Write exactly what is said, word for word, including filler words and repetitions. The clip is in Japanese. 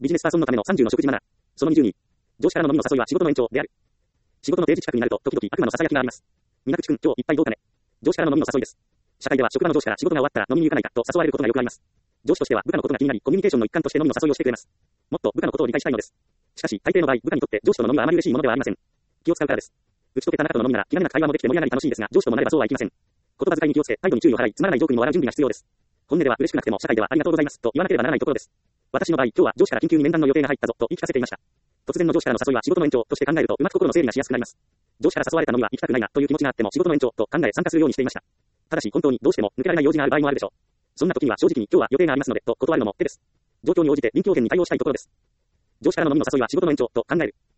ビジネスパーソンのためのさんじゅうの食事マナー。そのにじゅうに。上司からの飲みの誘いは仕事の延長である。仕事の定時近くになると、時々悪魔の囁きがあります。みなくちくん、今日一杯どうかね。上司からの飲みの誘いです。社会では職場の上司から仕事が終わったら飲みに行かないかと誘われることがよくあります。上司としては部下のことが気になり、コミュニケーションの一環として飲みの誘いをしてくれます。もっと部下のことを理解したいのです。しかし、大抵の場合、部下にとって上司との飲みはあまり嬉しいものではありません。気を使うからです。打ち解けた中との飲みなら、気兼ねなく会話もできて盛り上がり楽しいですが、上司ともなればそうはいきません。言葉遣いに気をつけ、態度に注意を払い、つまらないジョークにも笑う準備が必要です。本音では嬉しくなくても、社会ではありがとうございますと言わなければならないところです。私の場合、今日は上司から緊急に面談の予定が入ったぞと言い聞かせていました。突然の上司からの誘いは仕事の延長として考えると、うまく心の整理がしやすくなります。上司から誘われたのには行きたくないなという気持ちがあっても仕事の延長と考え参加するようにしていました。ただし本当にどうしても抜けられない用事がある場合もあるでしょう。そんな時には正直に今日は予定がありますのでと断るのも手です。状況に応じて臨機応変に対応したいところです。上司からの飲みの誘いは仕事の延長と考える。